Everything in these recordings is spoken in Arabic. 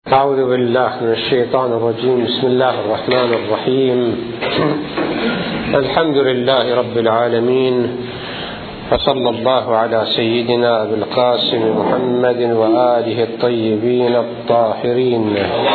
أعوذ بالله من الشيطان الرجيم. بسم الله الرحمن الرحيم. الحمد لله رب العالمين، وصلى الله على سيدنا أبي القاسم محمد وآله الطيبين الطاهرين.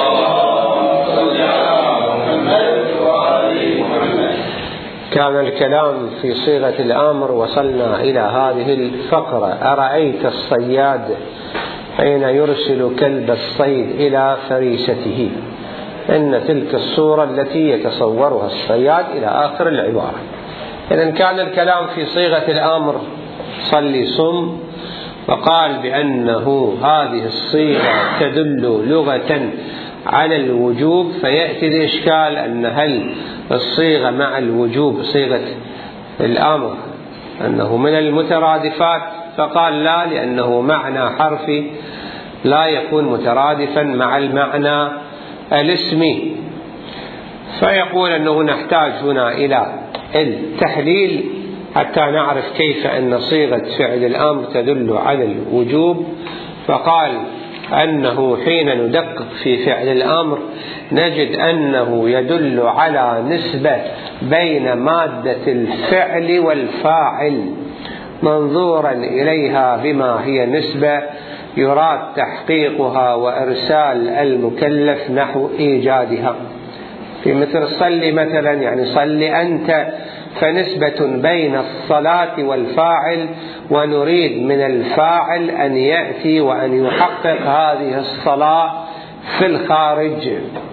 كان الكلام في صيغة الأمر، وصلنا إلى هذه الفقرة: أرأيت الصياد حين يرسل كلب الصيد إلى فريسته. إن تلك الصورة التي يتصورها الصياد إلى آخر العبارة. إذن كان الكلام في صيغة الأمر: صلي صم، وقال بأنه هذه الصيغة تدل لغة على الوجوب، فيأتي الإشكال أن هل الصيغة مع الوجوب صيغة الأمر أنه من المترادفات؟ فقال لا، لأنه معنى حرفي لا يكون مترادفا مع المعنى الاسمي. فيقول أنه نحتاج هنا إلى التحليل حتى نعرف كيف أن صيغة فعل الأمر تدل على الوجوب. فقال أنه حين ندقق في فعل الأمر نجد أنه يدل على نسبة بين مادة الفعل والفاعل، منظورا إليها بما هي نسبة يراد تحقيقها وإرسال المكلف نحو إيجادها. في مثل صلي مثلا، يعني صلي أنت، فنسبة بين الصلاة والفاعل، ونريد من الفاعل أن يأتي وأن يحقق هذه الصلاة في الخارج.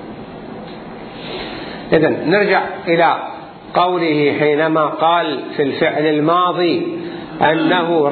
إذن نرجع إلى قوله حينما قال في الفعل الماضي أنه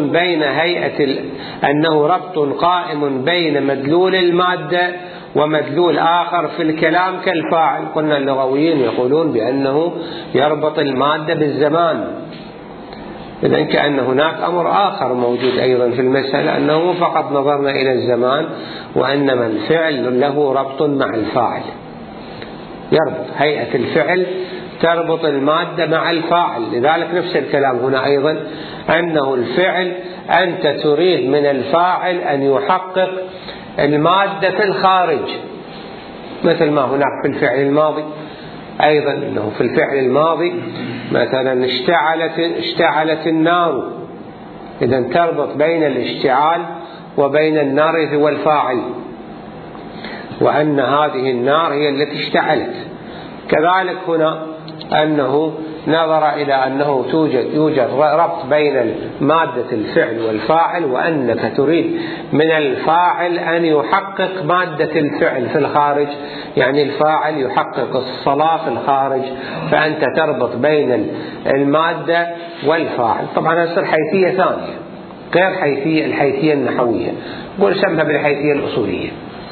ربط قائم بين مدلول المادة ومدلول آخر في الكلام كالفاعل. قلنا اللغويين يقولون بأنه يربط المادة بالزمان، إذن كأن هناك أمر آخر موجود أيضا في المسألة، أنه فقط نظرنا إلى الزمان، وإنما الفعل له ربط مع الفاعل، يربط هيئة الفعل تربط المادة مع الفاعل. لذلك نفس الكلام هنا أيضا، أنه الفعل أنت تريد من الفاعل أن يحقق المادة في الخارج، مثل ما هناك في الفعل الماضي أيضا، أنه في الفعل الماضي مثلا اشتعلت النار، إذن تربط بين الاشتعال وبين النار والفاعل، وأن هذه النار هي التي اشتعلت. كذلك هنا أنه نظر إلى أنه يوجد ربط بين مادة الفعل والفاعل، وأنك تريد من الفاعل أن يحقق مادة الفعل في الخارج، يعني الفاعل يحقق الصلاة في الخارج، فأنت تربط بين المادة والفاعل. طبعا هذه حيثية ثانية غير الحيثية النحوية، نقول سمها بالحيثية الأصولية،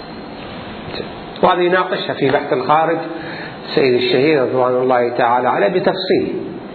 وهذه ناقشها في بحث الخارج سيد الشهير رضوان الله تعالى عليه بتفصيل.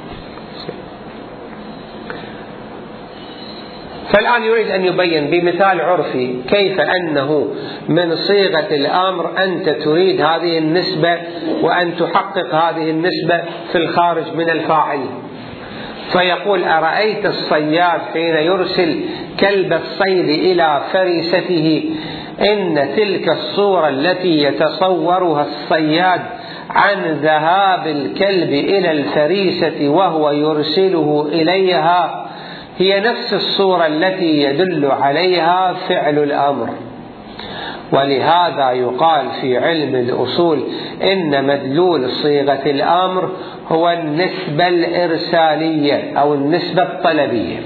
فالآن يريد أن يبين بمثال عرفي كيف أنه من صيغة الأمر أنت تريد هذه النسبة وأن تحقق هذه النسبة في الخارج من الفاعل. فيقول: أرأيت الصياد حين يرسل كلب الصيد إلى فريسته. إن تلك الصورة التي يتصورها الصياد عن ذهاب الكلب إلى الفريسة وهو يرسله إليها هي نفس الصورة التي يدل عليها فعل الأمر. ولهذا يقال في علم الأصول إن مدلول صيغة الأمر هو النسبة الإرسالية أو النسبة الطلبية،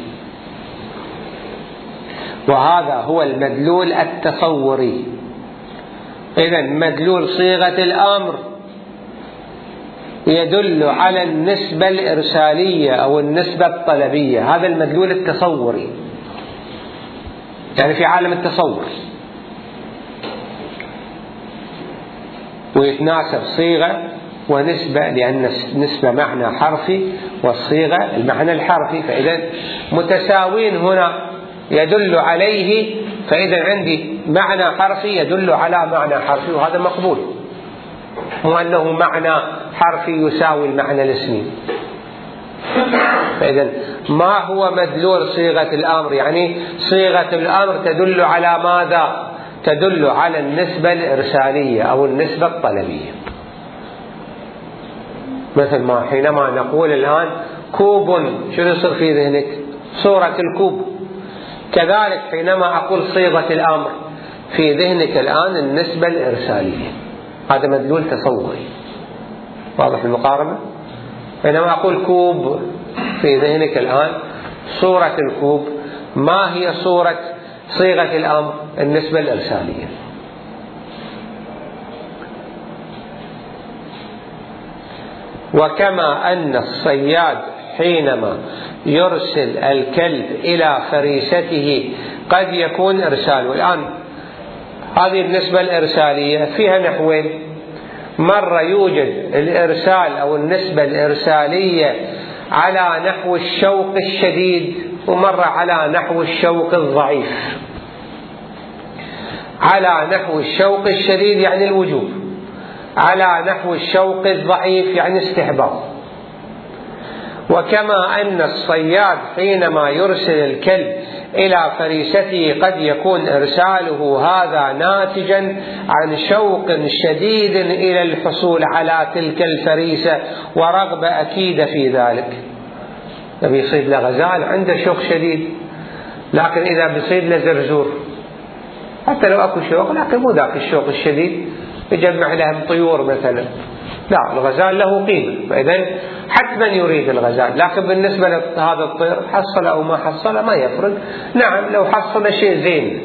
وهذا هو المدلول التصوري. إذن مدلول صيغة الأمر يدل على النسبة الإرسالية أو النسبة الطلبية، هذا المدلول التصوري، يعني في عالم التصور. ويتناسب صيغة ونسبة، لأن النسبة معنى حرفي والصيغة المعنى الحرفي، فإذا متساوين هنا يدل عليه، فإذا عندي معنى حرفي يدل على معنى حرفي، وهذا مقبول، مو أنه معنى حرفي يساوي المعنى الاسمي. فإذا ما هو مدلول صيغة الأمر؟ يعني صيغة الأمر تدل على ماذا؟ تدل على النسبة الإرسالية أو النسبة الطلبية. مثل ما حينما نقول الآن كوب، شنو يصير في ذهنك؟ صورة الكوب. كذلك حينما أقول صيغة الأمر في ذهنك الآن النسبة الإرسالية، هذا مدلول تصوري. واضح المقارنة؟ حينما أقول كوب في ذهنك الآن صورة الكوب، ما هي صورة صيغة الأمر؟ النسبة الإرسالية. وكما أن الصياد حينما يرسل الكلب إلى فريسته قد يكون إرساله. الآن هذه النسبة الإرسالية فيها نحوين: مرة يوجد الإرسال أو النسبة الإرسالية على نحو الشوق الشديد، ومرة على نحو الشوق الضعيف. على نحو الشوق الشديد يعني الوجوب، على نحو الشوق الضعيف يعني استحباب. وكما أن الصياد حينما يرسل الكلب إلى فريسته قد يكون إرساله هذا ناتجا عن شوق شديد إلى الحصول على تلك الفريسة ورغبة أكيدة في ذلك. نبي يصيد له غزال عنده شوق شديد، لكن إذا بيصيد له زرزور حتى لو أكو شوق لكن مو ذاك الشوق الشديد، يجمع لهم طيور مثلا، لا، الغزال له قيمة، فإذا حتما يريد الغزال. لكن بالنسبة لهذا الطير حصل أو ما حصل ما يفرق. نعم لو حصل شيء زين.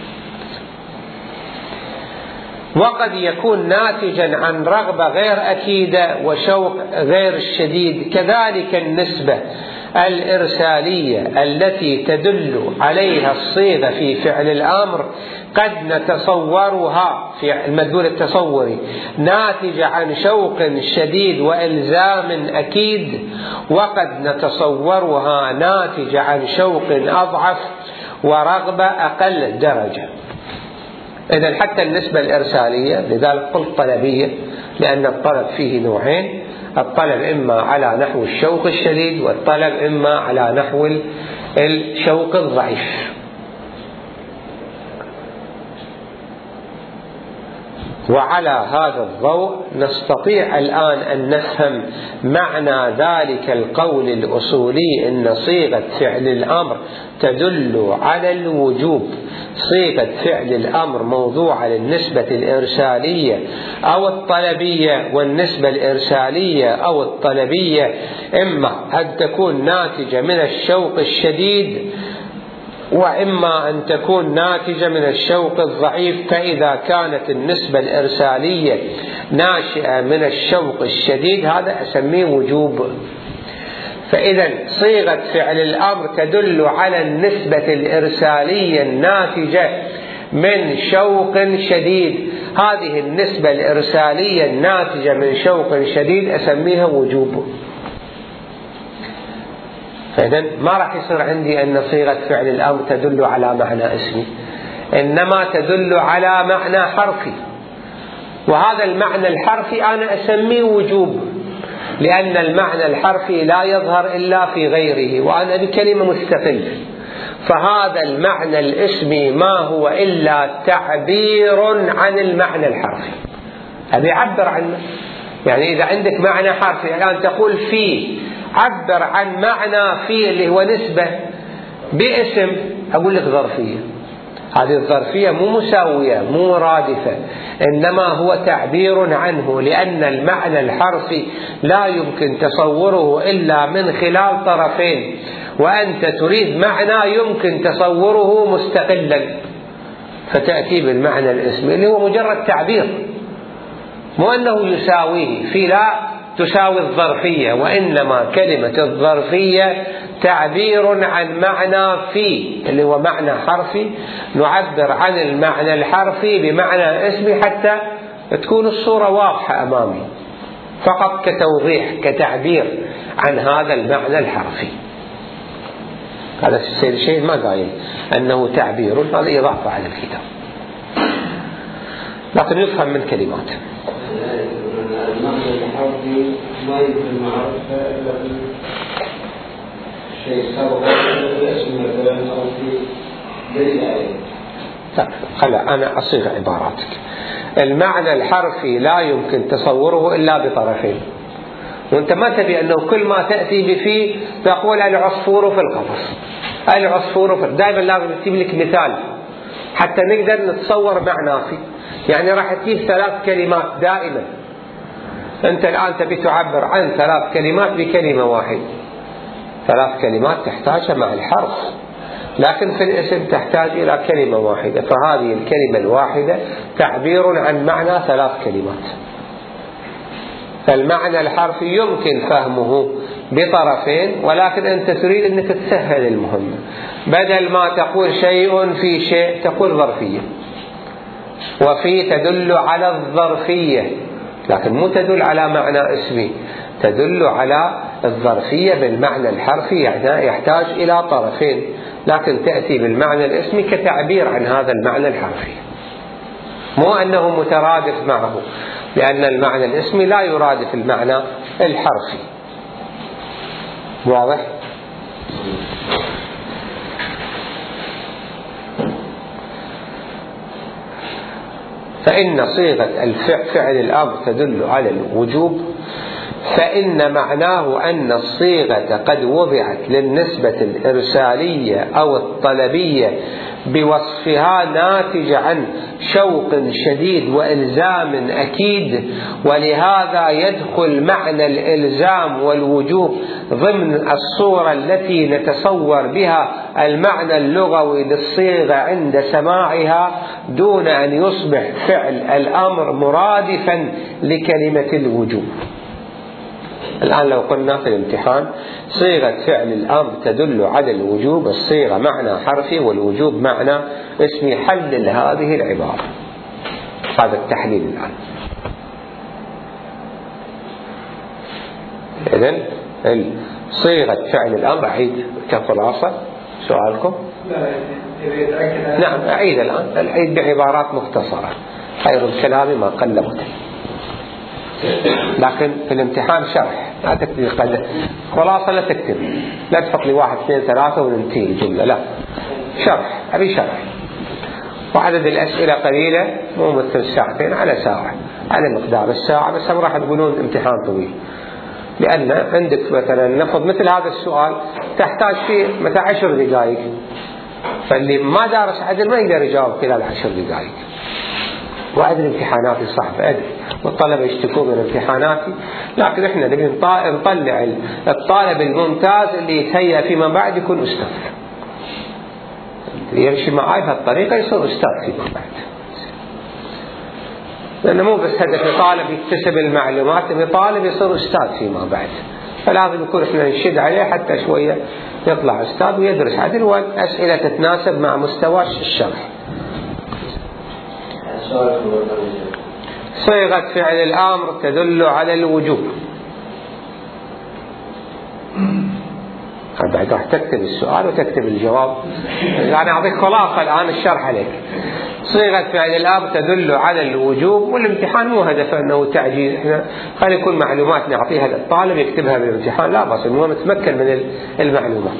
وقد يكون ناتجا عن رغبة غير أكيدة وشوق غير شديد. كذلك النسبة الإرسالية التي تدل عليها الصيغة في فعل الأمر قد نتصورها في المدلول التصوري ناتجة عن شوق شديد وإلزام أكيد، وقد نتصورها ناتجة عن شوق أضعف ورغبة أقل درجة. إذن حتى النسبة الإرسالية لذلك قلت طلبية، لأن الطلب فيه نوعين: الطلب إما على نحو الشوق الشديد، والطلب إما على نحو الشوق الضعيف. وعلى هذا الضوء نستطيع الآن أن نفهم معنى ذلك القول الأصولي إن صيغة فعل الأمر تدل على الوجوب. صيغة فعل الأمر موضوعة للنسبة الإرسالية أو الطلبية، والنسبة الإرسالية أو الطلبية إما أن تكون ناتجة من الشوق الشديد، وإما أن تكون ناتجة من الشوق الضعيف. فإذا كانت النسبة الإرسالية ناشئة من الشوق الشديد هذا أسميه وجوب. فإذا صيغة فعل الأمر تدل على النسبة الإرسالية الناتجة من شوق شديد. هذه النسبة الإرسالية الناتجة من شوق شديد أسميها وجوب. فإذا ما راح يصير عندي أن صيغة فعل الأمر تدل على معنى اسمي، إنما تدل على معنى حرفي، وهذا المعنى الحرفي أنا أسميه وجوب، لأن المعنى الحرفي لا يظهر إلا في غيره، وأنا بكلمة مستقلة. فهذا المعنى الاسمي ما هو إلا تعبير عن المعنى الحرفي، أبي أعبر عنه. يعني إذا عندك معنى حرفي الآن تقول في، عبر عن معنى في اللي هو نسبة باسم، أقول لك ظرفية. هذه الظرفية مو مساوية مو رادفة، إنما هو تعبير عنه، لأن المعنى الحرفي لا يمكن تصوره إلا من خلال طرفين، وأنت تريد معنى يمكن تصوره مستقلا، فتأتي بالمعنى الاسمي اللي هو مجرد تعبير، مو أنه يساويه. في لا تساوي الظرفية، وإنما كلمة الظرفية تعبير عن معنى في اللي هو معنى حرفي، نعبر عن المعنى الحرفي بمعنى اسمي حتى تكون الصورة واضحة أمامي، فقط كتوضيح كتعبير عن هذا المعنى الحرفي. هذا السيد الشيخ ما قايل أنه تعبير، هذا إضافة على الكتاب، لكن يفهم من كلماته. المعنى الحرفي ما يمكن معرفة إلا في شيء سبق في الاسم مثلا أو في دليل عليه. خلا أنا أصيغ عباراتك. المعنى الحرفي لا يمكن تصوره إلا بطرفين، وانت ما تبي أنه كل ما تأتي بفيه تقول العصفور في القفص، العصفور في، دائما لازم تجيب لك مثال حتى نقدر نتصور معناه فيه. يعني راح تجيب 3 كلمات دائما، أنت الآن تبي تعبر عن 3 كلمات بكلمة واحدة، 3 كلمات تحتاجها مع الحرف، لكن في الاسم تحتاج إلى كلمة واحدة، فهذه الكلمة الواحدة تعبير عن معنى 3 كلمات. فالمعنى الحرفي يمكن فهمه بطرفين، ولكن أنت تريد أنك تسهل المهمة، بدل ما تقول شيء في شيء تقول ظرفية، وفي تدل على الظرفية لكن مو تدل على معنى اسمي، تدل على الظرفية بالمعنى الحرفي، يعني يحتاج إلى طرفين، لكن تأتي بالمعنى الاسمي كتعبير عن هذا المعنى الحرفي، مو أنه مترادف معه، لأن المعنى الاسمي لا يرادف المعنى الحرفي. واضح؟ فإن صيغة فعل الأمر تدل على الوجوب، فإن معناه أن الصيغة قد وضعت للنسبة الإرسالية أو الطلبية بوصفها ناتج عن شوق شديد وإلزام أكيد، ولهذا يدخل معنى الإلزام والوجوب ضمن الصورة التي نتصور بها المعنى اللغوي للصيغة عند سماعها، دون أن يصبح فعل الأمر مرادفا لكلمة الوجوب. الآن لو قلنا في الامتحان صيغة فعل الأمر تدل على الوجوب، الصيغة معنى حرفي والوجوب معنى اسمي، حلل هذه العبارة. هذا التحليل الآن. إذن صيغة فعل الأمر، أعيد كخلاصة سؤالكم؟ نعم أعيد الآن، أعيد بعبارات مختصرة، خير الكلام ما قل وكثر. لكن في الامتحان شرح، لا تكتب خلاصة، لا تكتب، لا تحط لي 1 2 3 وننتهي الجملة، لا، شرح، أبي شرح، وعدد الأسئلة قليلة، مو مثل 2 على ساعة، على مقدار الساعة، بس هم راح تقولون امتحان طويل، لأن عندك مثلا نفرض مثل هذا السؤال تحتاج فيه مثلا 10 دقائق، فاللي ما دارس عدل ما يقدر يجاوب خلال 10 دقائق. وأدري امتحاناتي صعبة، أدري، والطلبة يشتكون من امتحاناتي، لكن احنا نبي نطلع الطالب الممتاز اللي يتهيأ فيما بعد يكون أستاذ، يمشي معي بهالطريقة يصير أستاذ فيما بعد، لأنه مو بس هدف طالب يكتسب المعلومات، طالب يصير أستاذ فيما بعد، فلازم يكون احنا نشد عليه حتى شوية يطلع أستاذ ويدرس عدل، والأسئلة تتناسب مع مستوى الشرح. صيغة فعل الأمر تدل على الوجوب. بعد راح تكتب السؤال وتكتب الجواب، يعني أعطيك خلاصة الآن الشرح عليك. صيغة فعل الأمر تدل على الوجوب، والامتحان مو هدفه أنه تعجيز، احنا خلي يكون معلومات نعطيها للطالب يكتبها بالامتحان، لا بس المهم نتمكن من المعلومات.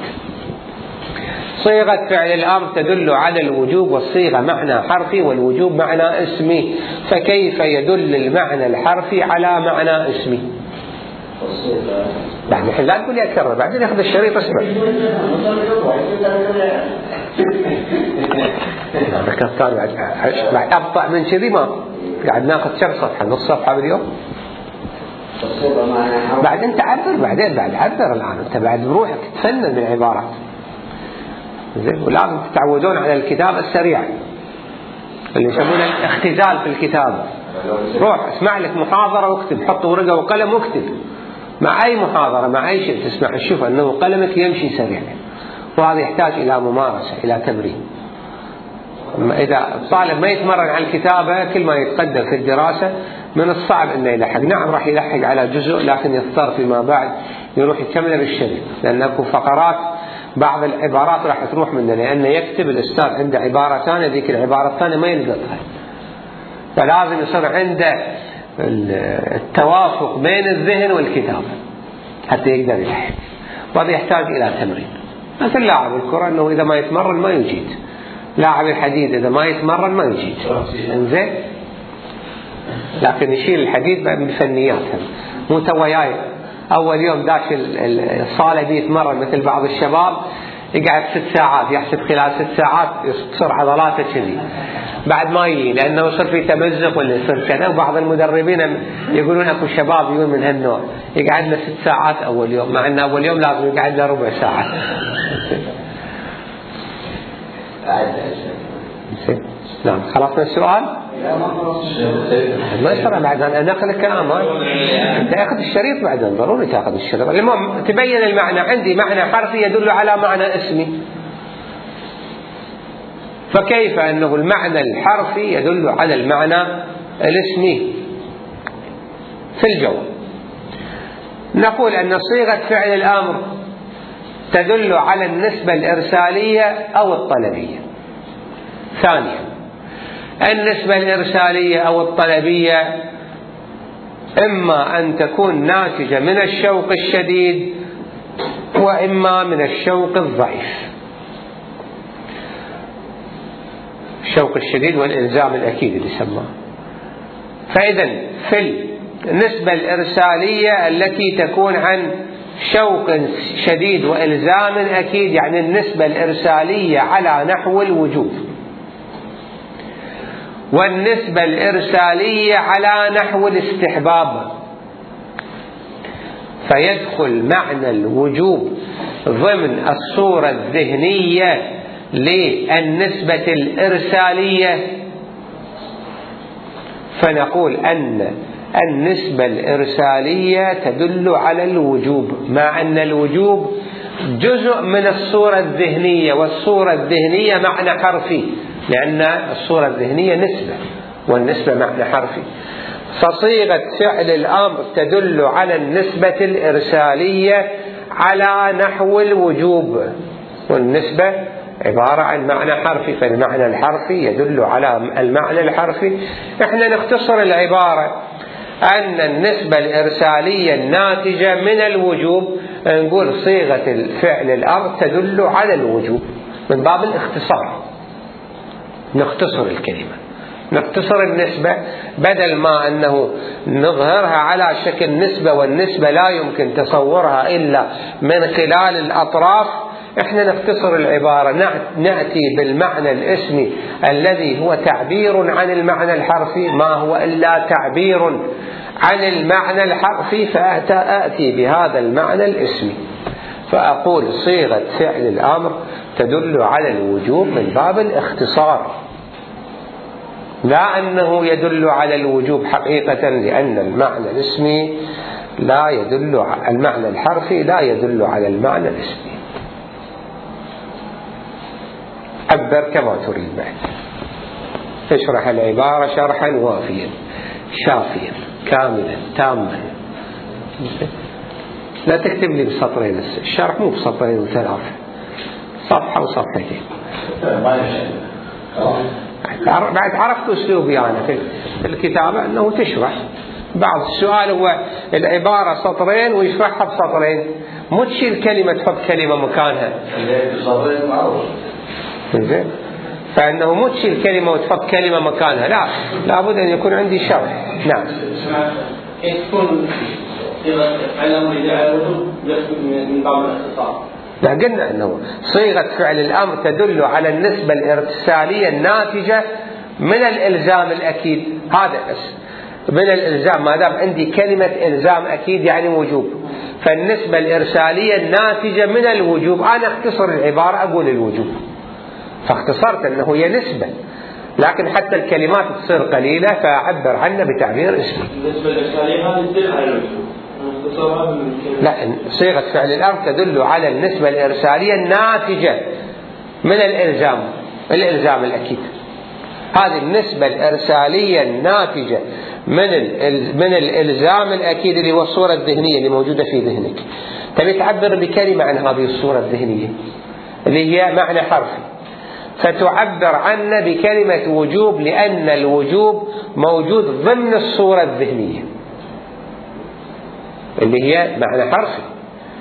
صيغة فعل الأمر تدل على الوجوب، والصيغة معنى حرفي والوجوب معنى اسمي، فكيف يدل المعنى الحرفي على معنى اسمي؟ بعد الحين لا تقول لي أكرر، بعدين ياخذ الشريط اسمع. بعد أبطأ من كذي ما قاعد ناخذ كم صفحة، نص صفحة باليوم. بعد أنت عبر، بعدين بعد عبر الآن أنت بعد بروحك تفنن بالعبارات. زين، ولازم تتعودون على الكتابة السريعة اللي يسمونه الاختزال في الكتابة. روح اسمع لك محاضرة واكتب، حط ورقة وقلم واكتب مع أي محاضرة مع أي شيء تسمع، تشوف أنه قلمك يمشي سريع، وهذا يحتاج إلى ممارسة، إلى تمرين. إذا الطالب ما يتمرن على الكتابة كل ما يتقدم في الدراسة من الصعب أنه يلحق. نعم راح يلحق على جزء، لكن يضطر فيما بعد يروح يكمل بالشريط، لأن اكو فقرات بعض العبارات راح تروح منه، لأنه يكتب الأستاذ عنده عبارة ثانية، ذيك العبارة الثانية ما يلقطها، فلازم يصير عنده التوافق بين الذهن والكتابة حتى يقدر يلحق، وهذا يحتاج إلى تمرين. مثل لاعب الكرة أنه إذا ما يتمرن ما يجيد، لاعب الحديد إذا ما يتمرن ما يجي إنزين، لكن يشيل الحديد بالفنيات مو توياي أول يوم داش الصالة دي يتمرن مثل بعض الشباب يقعد 6 ساعات يحسب خلال 6 ساعات يصير عضلاته كذي، بعد ما يجي لأنه يصير في تمزق ولا يصير كذا. وبعض المدربين يقولون أكو شباب يقولون من هالنوع يقعد له 6 ساعات أول يوم، مع أن أول يوم لازم يقعد له ربع ساعة. نعم خلصنا السؤال؟ ما يصير بعد أنا ناخذ الكلام أنت أخذ الشريط بعدين ضروري تأخذ الشريط. المهم تبين المعنى. عندي معنى حرفي يدل على معنى اسمي، فكيف أنه المعنى الحرفي يدل على المعنى الاسمي في الجواب؟ نقول أن صيغة فعل الأمر تدل على النسبة الإرسالية أو الطلبية. ثانيا النسبة الإرسالية أو الطلبية إما أن تكون ناتجة من الشوق الشديد وإما من الشوق الضعيف. الشوق الشديد والإلزام الأكيد اللي سماه. فإذا في النسبة الإرسالية التي تكون عن شوق شديد وإلزام أكيد، يعني النسبة الإرسالية على نحو الوجوب، والنسبة الإرسالية على نحو الاستحباب، فيدخل معنى الوجوب ضمن الصورة الذهنية للنسبة الإرسالية. فنقول أن النسبة الإرسالية تدل على الوجوب، مع أن الوجوب جزء من الصورة الذهنية، والصورة الذهنية معنى حرفي، لأن الصورة الذهنية نسبة والنسبة معنى حرفي. فصيغة فعل الأمر تدل على النسبة الإرسالية على نحو الوجوب، والنسبة عبارة عن معنى حرفي، فالمعنى الحرفي يدل على المعنى الحرفي. احنا نختصر العبارة أن النسبة الإرسالية الناتجة من الوجوب، نقول صيغة فعل الأمر تدل على الوجوب من باب الاختصار. نختصر الكلمة، نختصر النسبة، بدل ما أنه نظهرها على شكل نسبة، والنسبة لا يمكن تصورها إلا من خلال الأطراف. احنا نختصر العبارة، نأتي بالمعنى الاسمي الذي هو تعبير عن المعنى الحرفي، ما هو إلا تعبير عن المعنى الحرفي، فأتي بهذا المعنى الاسمي، فأقول صيغة فعل الأمر تدل على الوجوب من باب الاختصار، لا أنه يدل على الوجوب حقيقة، لأن المعنى الاسمي لا يدل، المعنى الحرفي لا يدل على المعنى الاسمي. عبر كما تريد بعد، اشرح العبارة شرحا وافيا شافيا كاملا تاما. لا تكتب لي بسطرين، الشرح مو بسطرين وثلاثة، صفحة وصفحتين. بعد عرفت أسلوبي أنا في الكتابة أنه تشرح بعض السؤال هو العبارة سطرين ويشرحها بسطرين، مو تشيل كلمة تحط كلمة مكانها. فإنه مو تشيل كلمة وتحط كلمة مكانها، لا، لابد أن يكون عندي شرح. نعم. تكون صيغة فعل الأمر من باب الاختصار. لا، قلنا أنه صيغة فعل الأمر تدل على النسبة الإرسالية الناتجة من الإلزام الأكيد، هذا بس من الإلزام، ما دام عندي كلمة إلزام أكيد يعني وجوب، فالنسبة الإرسالية الناتجة من الوجوب. أنا اختصر العبارة أقول الوجوب، فاختصرت أنه هي نسبة، لكن حتى الكلمات تصير قليلة فأعبر عنها بتعبير اسمي. النسبة الإرسالية هذه تدل على الوجوب. لا، صيغة فعل الأمر تدل على النسبة الإرسالية الناتجة من الإلزام الأكيد. هذه النسبة الإرسالية الناتجة من الإلزام الأكيد اللي هو الصورة الذهنية اللي موجودة في ذهنك. تبي تعبر بكلمة عن هذه الصورة الذهنية اللي هي معنى حرفي، فتعبر عنه بكلمة وجوب، لأن الوجوب موجود ضمن الصورة الذهنية اللي هي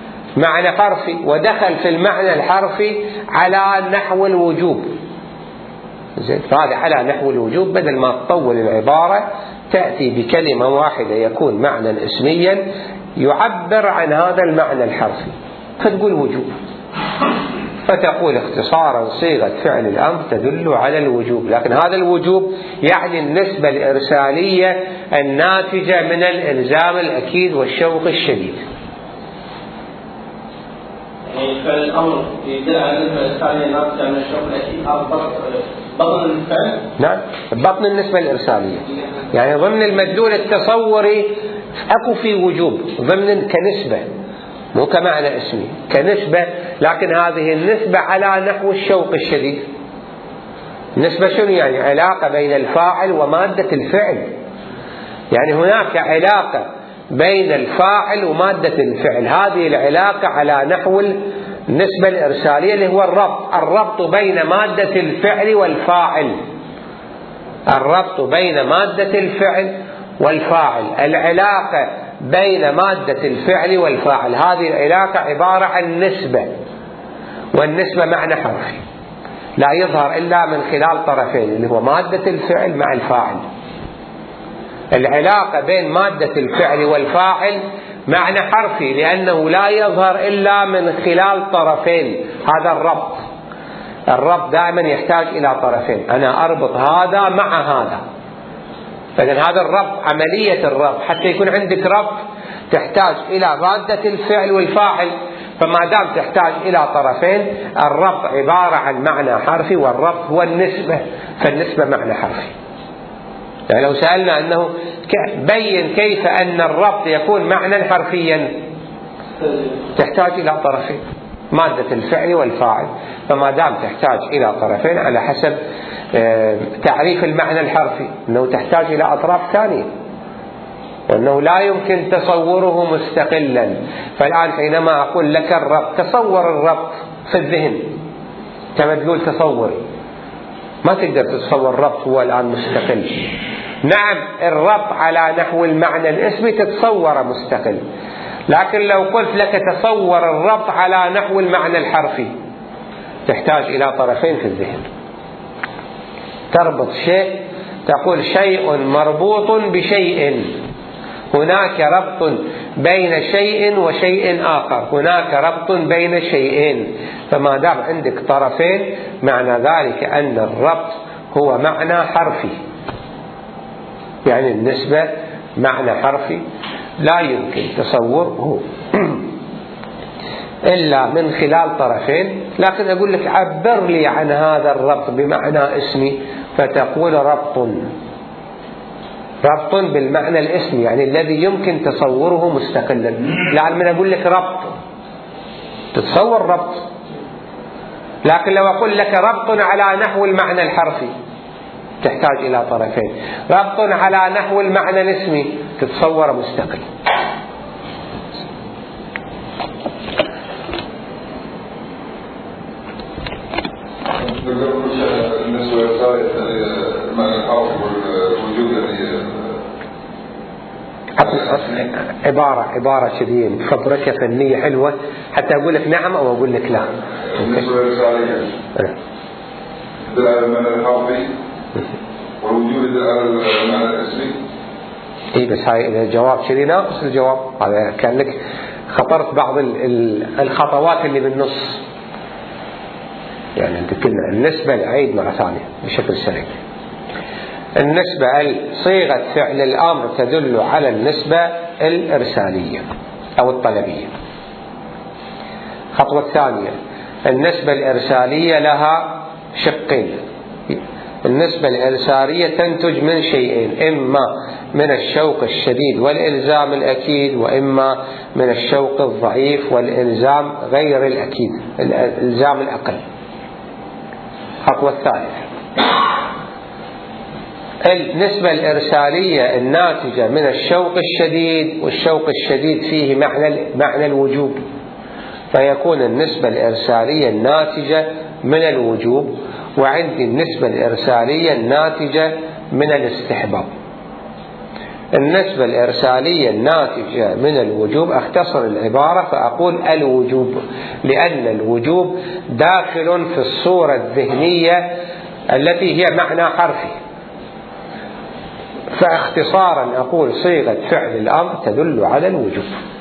معنى حرفي ودخل في المعنى الحرفي على نحو الوجوب. زين، فهذا على نحو الوجوب، بدل ما تطول العبارة تأتي بكلمة واحدة يكون معنى اسميا يعبر عن هذا المعنى الحرفي، فتقول وجوب، فتقول اختصارا صيغة فعل الأمر تدل على الوجوب، لكن هذا الوجوب يعني النسبة الإرسالية الناتجة من الإلزام الأكيد والشوق الشديد. يعني فعل الأمر يدل على النسبة الإرسالية الناتجة من الشوق الأكيد، بطن الفعل؟ نعم، بطن النسبة الإرسالية، يعني ضمن المدلول التصوري أكو في وجوب ضمن كنسبة، مو كمعنى اسمي، كنسبة، لكن هذه النسبة على نحو الشوق الشديد. النسبة شنو يعني؟ علاقة بين الفاعل ومادة الفعل، يعني هناك علاقة بين الفاعل ومادة الفعل، هذه العلاقة على نحو النسبة الإرسالية اللي هو الربط بين مادة الفعل والفاعل، الربط بين مادة الفعل والفاعل، العلاقة بين مادة الفعل والفاعل، هذه العلاقة عبارة عن نسبة، والنسبة معنى حرفي لا يظهر إلا من خلال طرفين اللي هو مادة الفعل مع الفاعل. العلاقة بين مادة الفعل والفاعل معنى حرفي لأنه لا يظهر إلا من خلال طرفين، هذا الربط دائما يحتاج إلى طرفين، أنا أربط هذا مع هذا، فإذن هذا الربط، عملية الربط حتى يكون عندك ربط تحتاج إلى مادة الفعل والفاعل، فما دام تحتاج إلى طرفين الربط عبارة عن معنى حرفي، والربط هو النسبة، فالنسبة معنى حرفي. يعني لو سألنا أنه بين كيف أن الربط يكون معنى حرفيا، تحتاج إلى طرفين، مادة الفعل والفاعل، فما دام تحتاج إلى طرفين على حسب تعريف المعنى الحرفي أنه تحتاج إلى أطراف ثانية، وأنه لا يمكن تصوره مستقلا. فالآن حينما أقول لك الربط، تصور الربط في الذهن كمدلول تصوري، ما تقدر تتصور الربط هو الآن مستقل. نعم الربط على نحو المعنى الاسمي تتصور مستقل، لكن لو قلت لك تصور الربط على نحو المعنى الحرفي تحتاج إلى طرفين في الذهن، تربط شيء، تقول شيء مربوط بشيء، هناك ربط بين شيء وشيء آخر، هناك ربط بين شيئين، فما دام عندك طرفين معنى ذلك أن الربط هو معنى حرفي، يعني النسبة معنى حرفي لا يمكن تصوره إلا من خلال طرفين. لكن أقول لك عبر لي عن هذا الربط بمعنى اسمي، فتقول ربط بالمعنى الاسمي، يعني الذي يمكن تصوره مستقلا. لا من أقول لك ربط تتصور ربط، لكن لو أقول لك ربط على نحو المعنى الحرفي تحتاج إلى طرفين، ربط على نحو المعنى الاسمي تتصور مستقل. عبارة كذي مفبركة فنية حلوة حتى أقول لك نعم أو أقول لك لا. النسبة الإرسالية تدل على المعنى الحرفي، والوجود يدل على المعنى الاسمي. إيه بس هاي الجواب كذي ناقص الجواب، هذا كان لك خطرت بعض الخطوات اللي بالنص. يعني أنت كلمة النسبة العيد مرة ثانية بشكل سريع. النسبة صيغة فعل الأمر تدل على النسبة الإرسالية أو الطلبية. خطوة ثانية، النسبة الإرسالية لها شقين. النسبة الإرسالية تنتج من شيئين، إما من الشوق الشديد والإلزام الأكيد، وإما من الشوق الضعيف والإلزام غير الأكيد، الإلزام الأقل. خطوة الثالثة، النسبة الإرسالية الناتجة من الشوق الشديد، والشوق الشديد فيه معنى الوجوب، فيكون النسبة الإرسالية الناتجة من الوجوب، وعندي النسبة الإرسالية الناتجة من الاستحباب. النسبة الإرسالية الناتجة من الوجوب أختصر العبارة فأقول الوجوب، لأن الوجوب داخل في الصورة الذهنية التي هي معنى حرفي. فاختصارا أقول صيغة فعل الأمر تدل على الوجوب.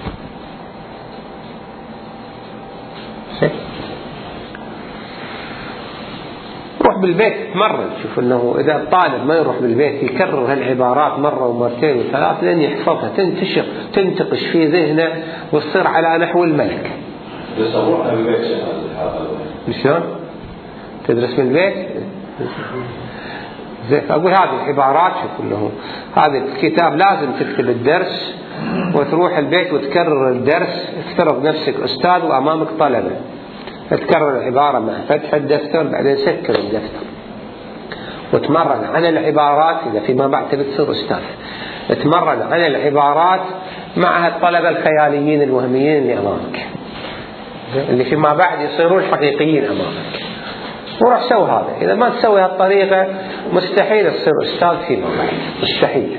روح بالبيت تمرن، شوف أنه إذا الطالب ما يروح بالبيت يكرر هالعبارات مرة ومرتين وثلاث لين يحفظها تنتشر تنتقش في ذهنه وتصير على نحو الملك. يصورنا بالبيت شلون؟ تدرس بالبيت؟ أقول هذه العبارات شوف أنه هذا الكتاب لازم تكتب الدرس وتروح البيت وتكرر الدرس، افترض نفسك أستاذ وأمامك طلبة، تكرر العبارة مع فتح الدفتر بعدين سكر الدفتر وتمرن على العبارات. إذا فيما بعد تبي تصير أستاذ تمرن على العبارات مع الطلبة الخياليين الوهميين اللي أمامك اللي فيما بعد يصيرون حقيقيين أمامك، وروح سوي هذا. إذا ما تسوي هالطريقة مستحيل تصير أستاذ فيما بعد، مستحيل.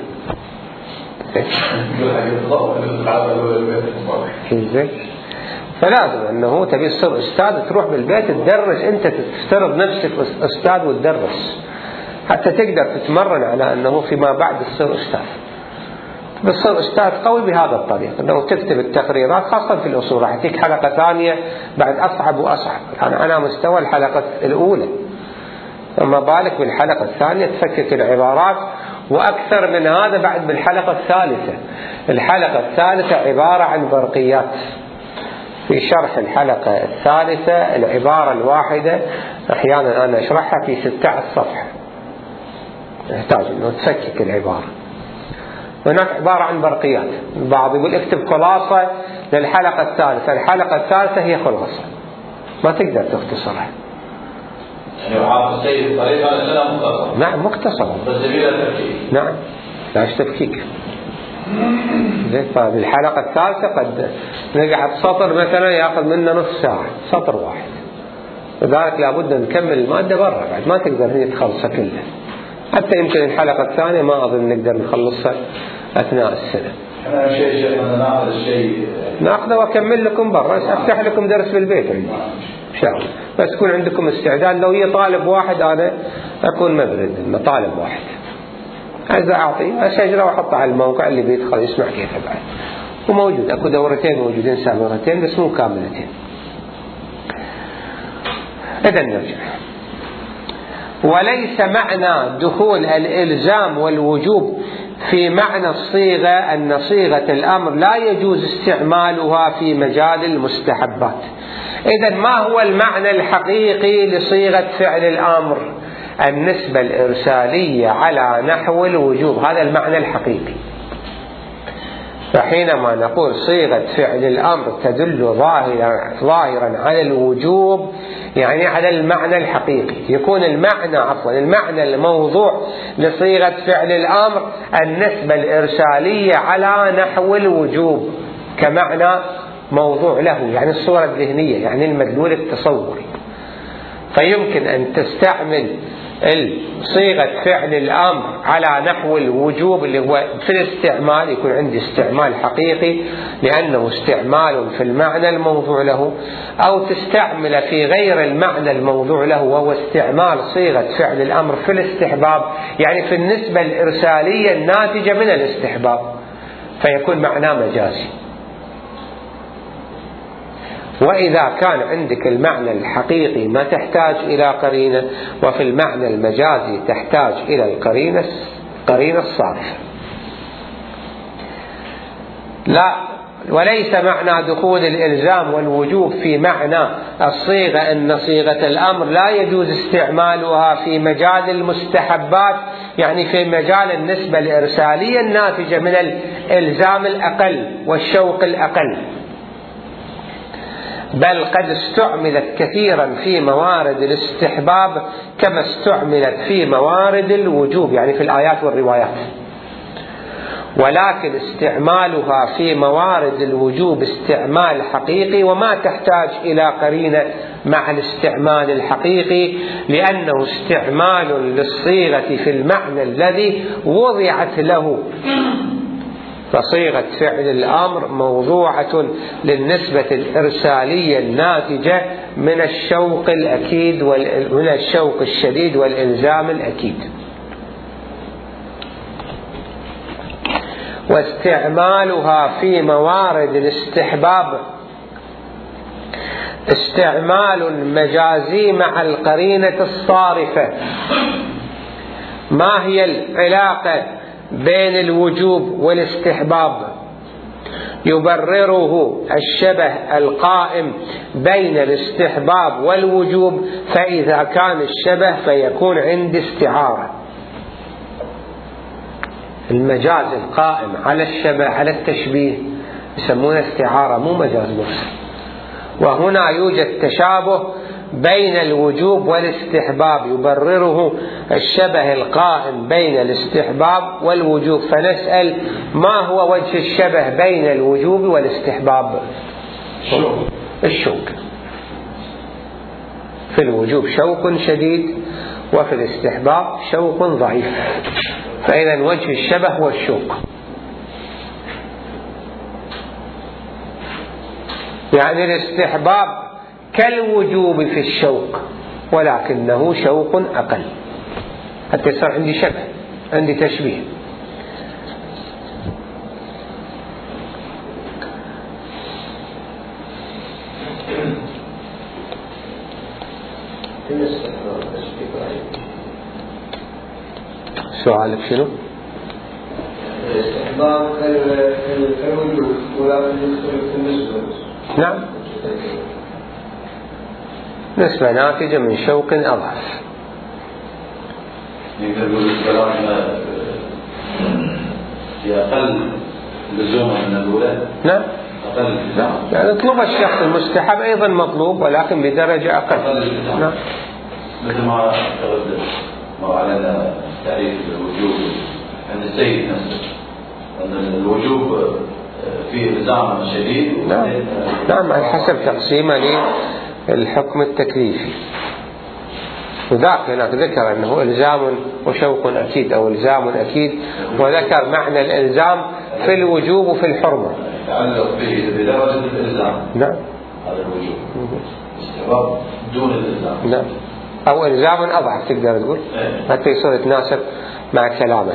فلازم أنه تبي تصير أستاذ تروح بالبيت تدرس، أنت تفترض نفسك أستاذ وتدرس حتى تقدر تتمرن على أنه فيما بعد تصير أستاذ. بتصير أستاذ قوي بهذا الطريق، أنه تكتب التقريرات خاصة في الأصول. راح تيك حلقة ثانية بعد أصعب وأصعب، أنا مستوى الحلقة الأولى، فما بالك بالحلقة الثانية تفكك العبارات، وأكثر من هذا بعد بالحلقة الثالثة. الحلقة الثالثة عبارة عن برقيات. في شرح الحلقة الثالثة العبارة الواحدة أحيانا أنا أشرحها في 16 صفحة، يحتاج أنه تفكك العبارة. هناك عبارة عن برقيات، البعض يقول اكتب خلاصة للحلقة الثالثة، الحلقة الثالثة هي خلاصة ما تقدر تختصرها. يعني وعارف السيد الطريقة لنا مختصرة. نعم مختصرة بس بلا تفكيك. نعم لا تفكيك. فبالحلقة الثالثة قد نقعد سطر مثلا يأخذ منا نص ساعة سطر واحد، لذلك لابد نكمل المادة برا بعد ما تقدر هي تخلصها كلها. حتى يمكن الحلقة الثانية ما أظن نقدر نخلصها أثناء السنة. أنا شيء ناخذ الشيء ناخذه وأكمل لكم برا، أفتح لكم درس بالبيت عندي إن شاء الله، بس يكون عندكم استعداد. لو هي طالب واحد أنا أكون مبرد طالب واحد، إذا أعطي شجرة وأحطها على الموقع اللي بيدخل يسمع كيف بعد، وموجود أكو دورتين موجودين سابقتين بس مو كاملتين. إذا نرجع. وليس معنى دخول الإلزام والوجوب في معنى الصيغة أن صيغة الأمر لا يجوز استعمالها في مجال المستحبات. إذن ما هو المعنى الحقيقي لصيغة فعل الأمر؟ النسبة الإرسالية على نحو الوجوب، هذا المعنى الحقيقي. فحينما نقول صيغة فعل الأمر تدل ظاهرا على الوجوب يعني على المعنى الحقيقي، يكون المعنى الموضوع لصيغة فعل الأمر النسبة الإرسالية على نحو الوجوب كمعنى موضوع له، يعني الصورة الذهنية، يعني المدلول التصوري. فيمكن أن تستعمل صيغة فعل الأمر على نحو الوجوب اللي هو في الاستعمال، يكون عندي استعمال حقيقي لأنه استعمال في المعنى الموضوع له، أو تستعمل في غير المعنى الموضوع له وهو استعمال صيغة فعل الأمر في الاستحباب، يعني في النسبة الإرسالية الناتجة من الاستحباب، فيكون معناه مجازي. وإذا كان عندك المعنى الحقيقي ما تحتاج إلى قرينة، وفي المعنى المجازي تحتاج إلى القرينة الصارفة. لا، وليس معنى دخول الإلزام والوجوب في معنى الصيغة أن صيغة الأمر لا يجوز استعمالها في مجال المستحبات، يعني في مجال النسبة الإرسالية الناتجة من الإلزام الأقل والشوق الأقل، بل قد استعملت كثيرا في موارد الاستحباب كما استعملت في موارد الوجوب، يعني في الآيات والروايات. ولكن استعمالها في موارد الوجوب استعمال حقيقي وما تحتاج إلى قرينة مع الاستعمال الحقيقي، لأنه استعمال للصيغة في المعنى الذي وضعت له. فصيغة فعل الأمر موضوعة للنسبة الإرسالية الناتجة من الشوق الأكيد من الشوق الشديد والإلزام الأكيد. واستعمالها في موارد الاستحباب استعمال مجازي مع القرينة الصارفة. ما هي العلاقة بين الوجوب والاستحباب؟ يبرره الشبه القائم بين الاستحباب والوجوب، فإذا كان الشبه فيكون عند استعارة. المجاز القائم على الشبه على التشبيه يسمونه استعارة، مو مجاز مرسل. وهنا يوجد تشابه بين الوجوب والاستحباب يبرره الشبه القائم بين الاستحباب والوجوب. فنسأل ما هو وجه الشبه بين الوجوب والاستحباب؟ الشوق. في الوجوب شوق شديد وفي الاستحباب شوق ضعيف، فإذا وجه الشبه هو الشوق. يعني الاستحباب كالوجوب في الشوق ولكنه شوق أقل، حتى يصير عندي شبه، عندي تشبيه. سؤالك شنو؟ الاستحباب كالوجوب ولكن يختلف النسبة. نعم، نسبة ناتجة من شوق أضعف. نقدر نقول الكلام في أقل لزوما من الأولى. نعم، أقل لزوما. يعني اطلب الشخص المستحب أيضا مطلوب ولكن بدرجة أقل. نعم. مثل ما أعلن تعريف الوجوب عند السيد نفسه أن الوجوب فيه إلزام شديد. نعم، على حسب تقسيمه للحكم التكليفي. وذاك هناك ذكر أنه إلزام وشوق أكيد أو إلزام أكيد، وذكر معنى الإلزام في الوجوب وفي الحرمة. يتعلق به بدرجة الإلزام. نعم. هذا الوجوب. استحباب دون الإلزام. نعم. أو إلزام أضعف تقدر تقول، حتى يصير يتناسب مع كلامه.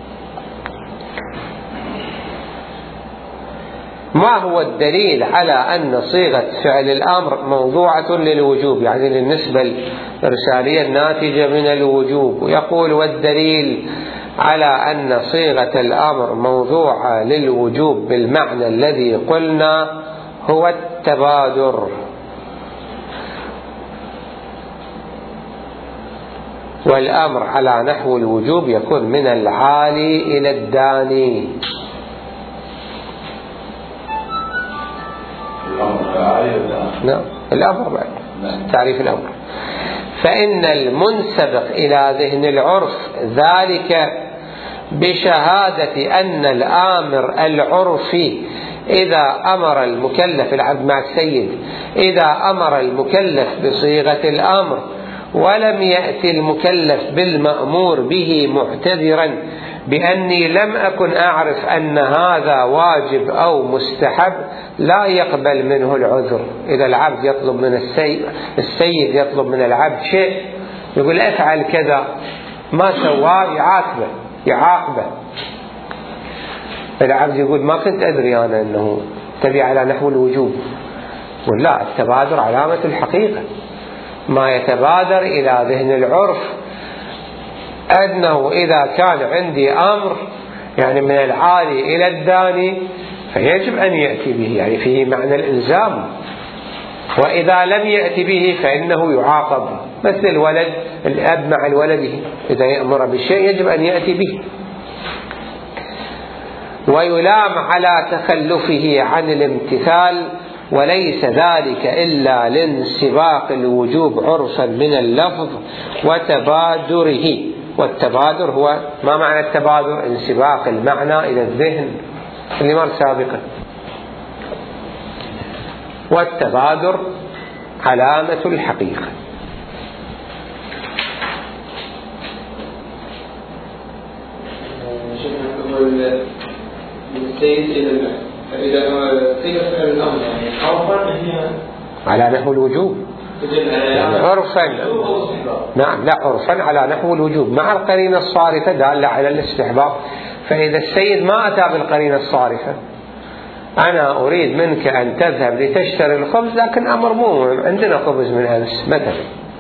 ما هو الدليل على أن صيغة فعل الأمر موضوعة للوجوب؟ يعني للنسبة الإرسالية الناتجة من الوجوب. ويقول والدليل على أن صيغة الأمر موضوعة للوجوب بالمعنى الذي قلنا هو التبادر. والأمر على نحو الوجوب يكون من العالي إلى الداني. نعم، الأمر بعد تعريف الأمر. فإن المنسبق إلى ذهن العرف ذلك بشهادة أن الآمر العرفي إذا أمر المكلف، العبد مع السيد، إذا أمر المكلف بصيغة الأمر ولم يأتي المكلف بالمأمور به معتذرا بأني لم أكن أعرف أن هذا واجب أو مستحب، لا يقبل منه العذر. إذا العبد يطلب من السيد يطلب من العبد شيء، يقول افعل كذا، ما سواه يعاقبه. العبد يقول ما كنت أدري أنا أنه تبي على نحو الوجوب. ولا، التبادر علامة الحقيقة. ما يتبادر إلى ذهن العرف أنه إذا كان عندي أمر يعني من العالي إلى الداني فيجب أن يأتي به، يعني فيه معنى الإلزام. وإذا لم يأتي به فإنه يعاقب، مثل الولد، الأب مع ولده إذا يأمر بالشيء يجب أن يأتي به. ويلام على تخلفه عن الامتثال، وليس ذلك إلا لانسباق الوجوب عرفا من اللفظ وتبادره. والتبادر هو، ما معنى التبادر؟ انسباق المعنى إلى الذهن اللي مر سابقا. والتبادر علامة الحقيقة. على نحو الوجوب يعني عرفا، نعم، لا، عرفا على نحو الوجوب مع القرينة الصارفة دالة على الاستحباب. فإذا السيد ما أتى بالقرينة الصارفة، أنا أريد منك أن تذهب لتشتري الخبز، لكن أمر مو عندنا خبز من أمس مثلا،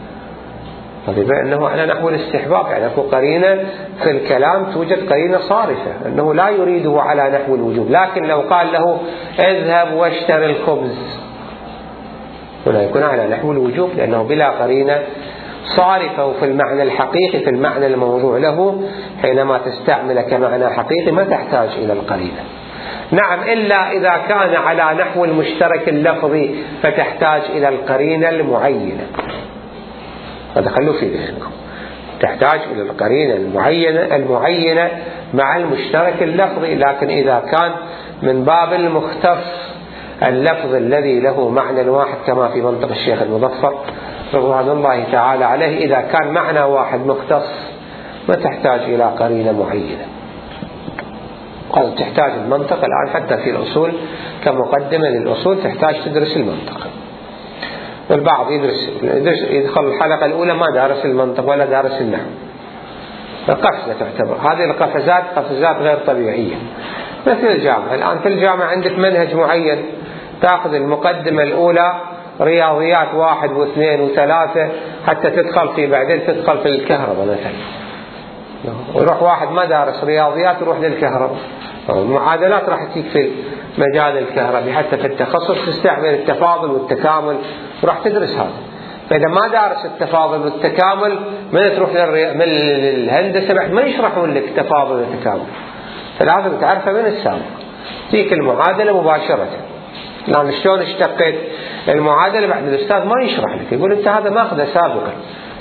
فإنه على نحو الاستحباب، يعني أكو قرينة في الكلام، توجد قرينة صارفة أنه لا يريده على نحو الوجوب. لكن لو قال له اذهب واشتري الخبز، هنا يكون على نحو الوجوب، لأنه بلا قرينة صارفة. وفي المعنى الحقيقي، في المعنى الموضوع له، حينما تستعمل كمعنى حقيقي ما تحتاج إلى القرينة. نعم، إلا إذا كان على نحو المشترك اللفظي فتحتاج إلى القرينة المعينة. هذا خلوا في ذهنكم، تحتاج إلى القرينة المعينة مع المشترك اللفظي. لكن إذا كان من باب المختص اللفظ الذي له معنى واحد، كما في منطق الشيخ المظفر رضوان الله تعالى عليه، إذا كان معنى واحد مختص ما تحتاج إلى قرينة معينة. قال تحتاج المنطق الآن حتى في الأصول كمقدمة للأصول تحتاج تدرس المنطق. والبعض يدخل الحلقة الأولى ما دارس المنطق ولا دارس النحو، القفزة تعتبر. هذه القفزات قفزات غير طبيعية. مثل الجامعة الآن، في الجامعة عندك منهج معين، تأخذ المقدمة الأولى رياضيات 1 و2 و3 حتى تدخل في بعدين تدخل في الكهرباء مثلا، ويروح واحد ما دارس رياضيات يروح للكهرباء. المعادلات راح تجيك في مجال الكهرباء، حتى في التخصص تستعمل التفاضل والتكامل وراح تدرس هذا. فإذا ما دارس التفاضل والتكامل من تروح من الهندسة بعد ما يشرحون لك التفاضل والتكامل، فلازم تعرفه من السابق. تيك المعادلة مباشرة، لأن شلون اشتقت المعادلة بعد الأستاذ ما يشرح لك، يقول أنت هذا ماخذه سابقا.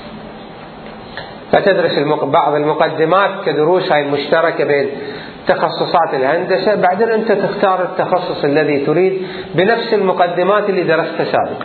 فتدرس بعض المقدمات كدروس هاي المشتركة بين تخصصات الهندسة، بعدين أنت تختار التخصص الذي تريد بنفس المقدمات اللي درستها سابقا.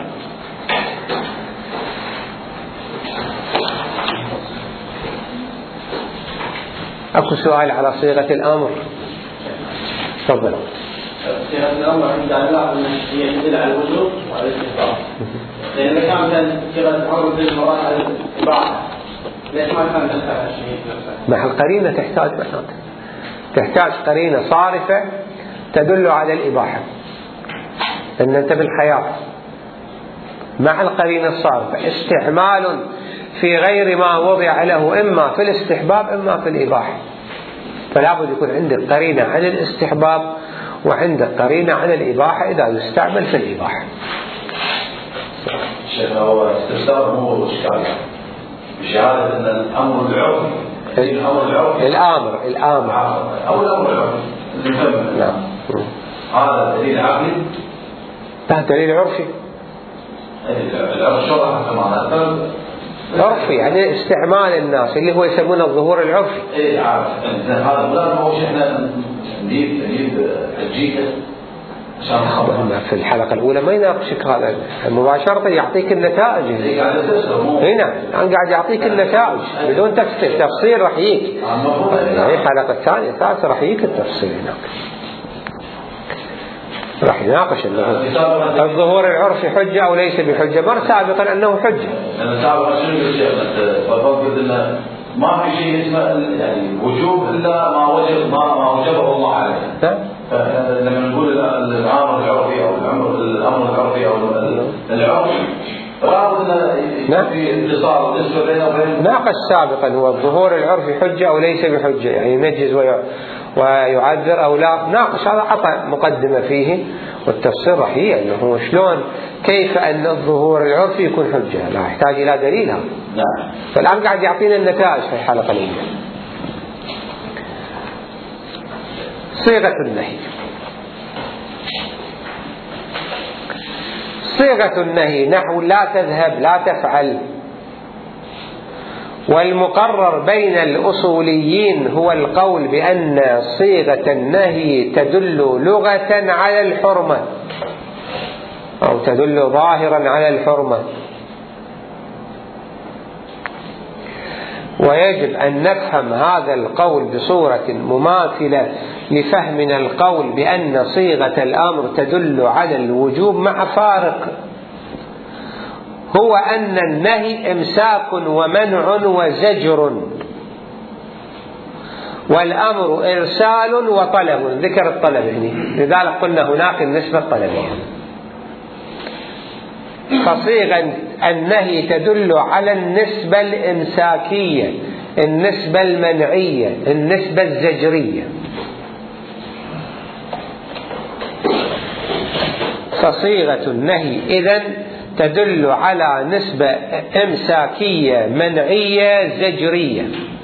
أكو سؤال على صيغة الأمر؟ تفضل. صيغة الأمر عندنا هي تدل على الوجوب وعلى الاستحباب، لأن كانت صيغة الأمر تدل على الإباحة، ليش ما كان دخلها شيء نفسه؟ مع القرينة تحتاج معناته، تحتاج قرينة صارفة تدل على الإباحة، أن أنت بالحياة مع القرينة الصارفة استعمال في غير ما وضع له، إما في الاستحباب إما في الإباحة. فلا بد يكون عندك قرينة عن الاستحباب وعندك قرينة عن الإباحة إذا يستعمل في الإباحة. شيخ، هو استفسار مو إشكال بشهادة أن الأمر العرفي الأمر أو الأمر العرفي نعم، هذا دليل عقلي؟ لا، دليل عرفي. عرفي يعني استعمال الناس اللي هو يسمونه الظهور العرفي. اي عارف، هذا ولا هو شيء احنا نجيب حجيته في الحلقة الأولى ما يناقشك هذا مباشرة، يعطيك النتائج. هنا قاعد يعطيك النتائج بدون تفصيل، راح يجيك يعني الحلقة الثانية الثالثة راح يجيك التفصيل هناك، راح يناقش الظهور العرفي حجة أو ليس بحجة. مر سابقا أنه حجة. أنا سابقا شنو قلت يا فقلت إنه ما في شيء اسمه يعني وجوب إلا ما وجبه الله عليه. لما نقول الأمر العرفي أو الأمر العرفي أو العرفي رابط إنه في اتصال بالنسبة بينه وبين. ناقش سابقا هو الظهور العرفي حجة أو ليس بحجة، يعني ينجز ويعذر أو لا. ناقش هذا، عطى مقدمة فيه والتفسير راح هي أنه شلون كيف أن الظهور العرفي يكون حجة، لا يحتاج إلى دليل هذا. نعم. فالآن قاعد يعطينا النتائج في الحلقة الأولى. صيغة النهي. صيغة النهي نحو لا تذهب لا تفعل، والمقرر بين الأصوليين هو القول بأن صيغة النهي تدل لغة على الحرمة أو تدل ظاهرا على الحرمة. ويجب أن نفهم هذا القول بصورة مماثلة لفهمنا القول بأن صيغة الأمر تدل على الوجوب، مع فارق هو أن النهي إمساك ومنع وزجر، والأمر إرسال وطلب. ذكر الطلب هنا، لذلك قلنا هناك النسبة الطلبية. فصيغة النهي تدل على النسبة الإمساكية، النسبة المنعية، النسبة الزجرية. فصيغة النهي إذن تدل على نسبة إمساكية منعية زجرية.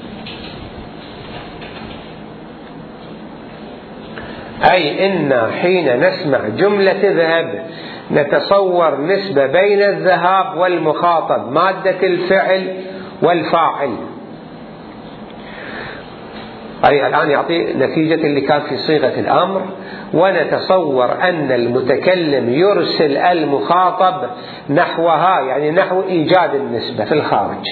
أي إن حين نسمع جملة اذهب نتصور نسبة بين الذهاب والمخاطب، مادة الفعل والفاعل. أي الآن يعطي نتيجة اللي كان في صيغة الأمر. ونتصور أن المتكلم يرسل المخاطب نحوها، يعني نحو إيجاد النسبة في الخارج.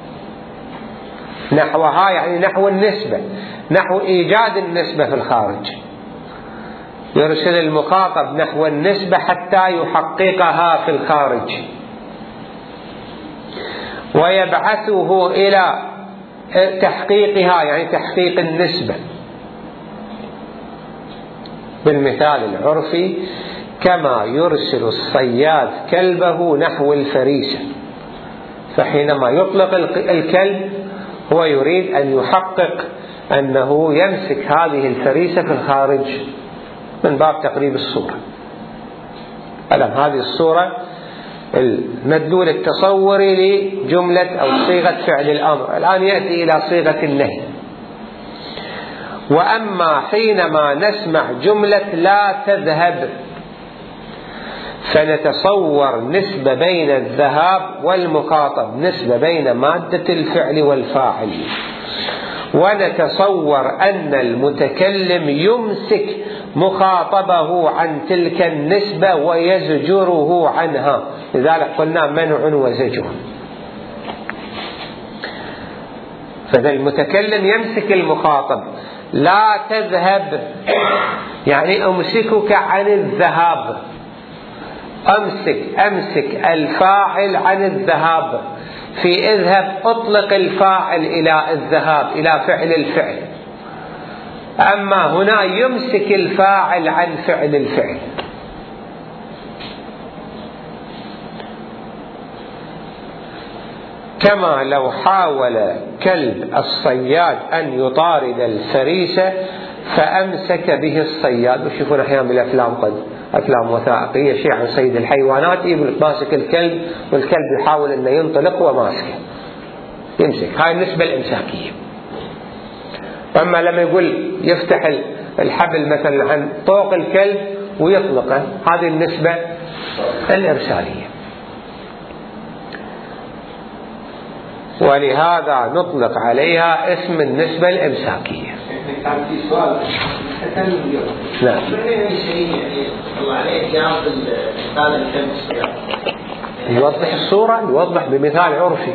نحوها يعني نحو النسبة، نحو إيجاد النسبة في الخارج. يرسل المخاطب نحو النسبة حتى يحققها في الخارج، ويبعثه إلى تحقيقها، يعني تحقيق النسبة. بالمثال العرفي كما يرسل الصياد كلبه نحو الفريسة، فحينما يطلق الكلب هو يريد أن يحقق أنه يمسك هذه الفريسة في الخارج من باب تقريب الصورة. الآن هذه الصورة المدلول التصوري لجملة أو صيغة فعل الأمر. الآن يأتي إلى صيغة النهي. وأما حينما نسمع جملة لا تذهب فنتصور نسبة بين الذهاب والمخاطب، نسبة بين مادة الفعل والفاعل. ونتصور أن المتكلم يمسك مخاطبه عن تلك النسبة ويزجره عنها، لذلك قلنا منع وزجر. فإذا المتكلم يمسك المخاطب لا تذهب، يعني أمسكك عن الذهاب، أمسك الفاعل عن الذهاب. في اذهب أطلق الفاعل إلى الذهاب، إلى فعل الفعل. أما هنا يمسك الفاعل عن فعل الفعل. كما لو حاول كلب الصياد أن يطارد الفريسة فأمسك به الصياد. وشوفون أحيانا بالأفلام، قد أفلام وثائقية شيء عن صيد الحيوانات، يقول ماسك الكلب والكلب يحاول أن ينطلق وماسكه، يمسك. هاي النسبة الإمساكية. أما لما يقول يفتح الحبل مثلا عن طوق الكلب ويطلقه، هذه النسبة الإرسالية. ولهذا نطلق عليها اسم النسبة الإمساكية. كان في سؤال نعم. يوضح الصورة، يوضح بمثال عرفي.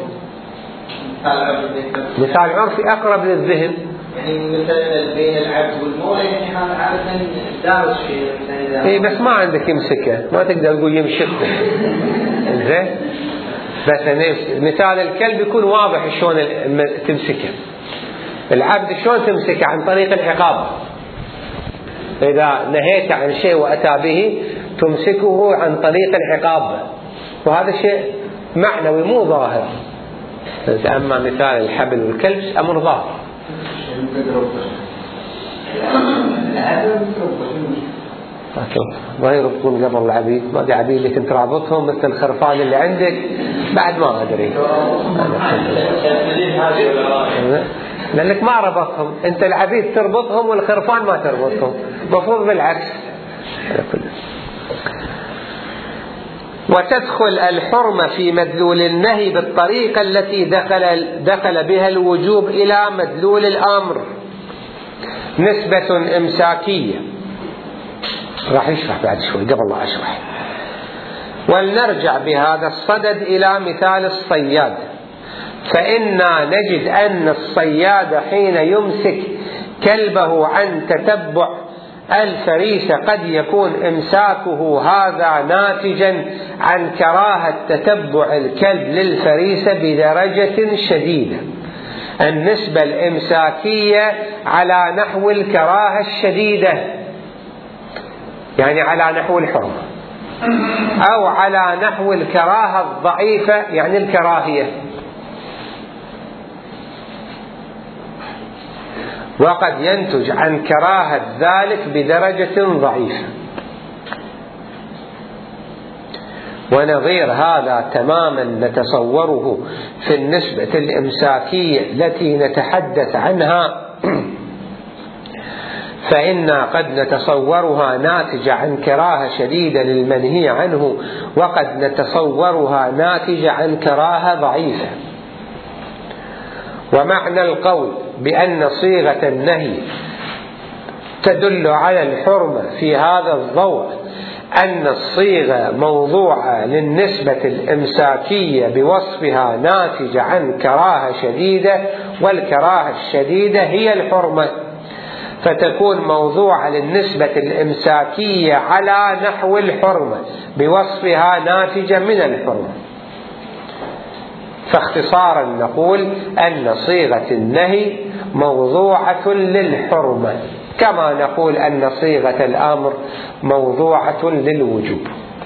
مثال عرفي أقرب للذهن. يعني مثلا بين العبد والمولى، يعني هذا عادة دارس شيء. إيه بس ما عندك يمسكه، ما تقدر تقول يمشك. زين. بس مثال الكلب يكون واضح شلون تمسكه. العبد شلون تمسكه؟ عن طريق العقاب. إذا نهيت عن شيء وأتى به تمسكه عن طريق العقاب، وهذا شيء معنوي مو ظاهر. أما مثال الحبل والكلب أمر ظاهر. ما يربطون قبل العبيد، ما ادري عبيد اللي كنت رابطهم مثل الخرفان اللي عندك بعد ما ادري، لانك ما ربطهم. انت العبيد تربطهم والخرفان ما تربطهم، مفروض بالعكس. وتدخل الحرمة في مدلول النهي بالطريقة التي دخل بها الوجوب إلى مدلول الأمر، نسبة إمساكية. راح يشرح بعد شوي، قبل لا أشرح. ولنرجع بهذا الصدد إلى مثال الصياد. فإنا نجد أن الصياد حين يمسك كلبه عن تتبع الفريسة قد يكون إمساكه هذا ناتجا عن كراهة تتبع الكلب للفريسة بدرجة شديدة. النسبة الإمساكية على نحو الكراهة الشديدة، يعني على نحو الحرمة، أو على نحو الكراهة الضعيفة، يعني الكراهية. وقد ينتج عن كراهة ذلك بدرجة ضعيفة. ونظير هذا تماما نتصوره في النسبة الإمساكية التي نتحدث عنها، فإنا قد نتصورها ناتجة عن كراهة شديدة للمنهي عنه، وقد نتصورها ناتجة عن كراهة ضعيفة. ومعنى القول بأن صيغة النهي تدل على الحرمة في هذا الضوء أن الصيغة موضوعة للنسبة الإمساكية بوصفها ناتجة عن كراهة شديدة، والكراهة الشديدة هي الحرمة، فتكون موضوعة للنسبة الإمساكية على نحو الحرمة بوصفها ناتجة من الحرمة. فاختصارا نقول أن صيغة النهي موضوعة للحرمة، كما نقول أن صيغة الأمر موضوعة للوجوب.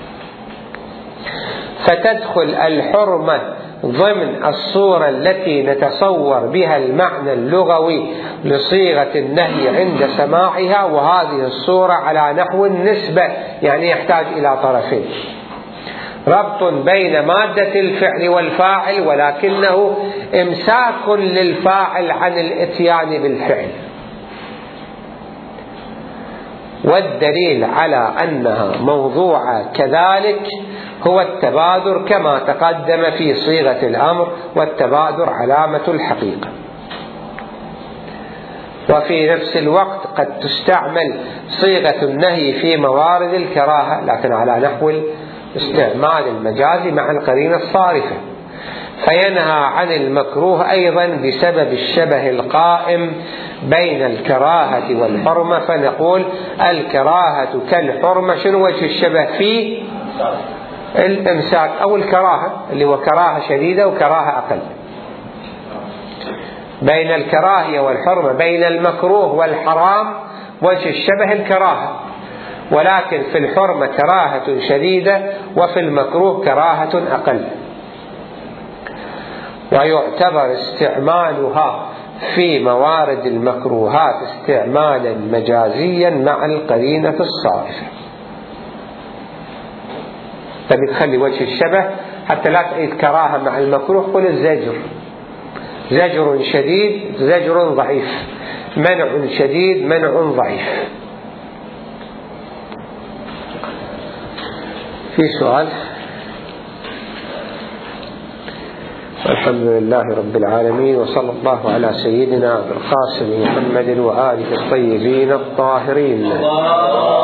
فتدخل الحرمة ضمن الصورة التي نتصور بها المعنى اللغوي لصيغة النهي عند سماعها، وهذه الصورة على نحو النسبة، يعني يحتاج إلى طرفين: ربط بين مادة الفعل والفاعل، ولكنه إمساك للفاعل عن الإتيان بالفعل. والدليل على أنها موضوعة كذلك هو التبادر، كما تقدم في صيغة الأمر، والتبادر علامة الحقيقة. وفي نفس الوقت قد تستعمل صيغة النهي في موارد الكراهة، لكن على نحو استعمال المجاز مع القرينة الصارفة، فينهى عن المكروه أيضا بسبب الشبه القائم بين الكراهة والحرمة، فنقول الكراهة كالحرمة. شنو وجه الشبه؟ في الإمساك أو الكراهة، اللي هو كراهة شديدة وكراهة أقل. بين الكراهية والحرمة، بين المكروه والحرام، وجه الشبه الكراهة، ولكن في الحرمة كراهة شديدة، وفي المكروه كراهة أقل. ويعتبر استعمالها في موارد المكروهات استعمالا مجازيا مع القرينة الصارفة. تبي تخلي وجه الشبه حتى لا تعيد كراهة مع المكروه، قل الزجر: زجر شديد، زجر ضعيف، منع شديد، منع ضعيف. في سؤال؟ الحمد لله رب العالمين، وصلى الله على سيدنا القاسم محمد وآله الطيبين الطاهرين.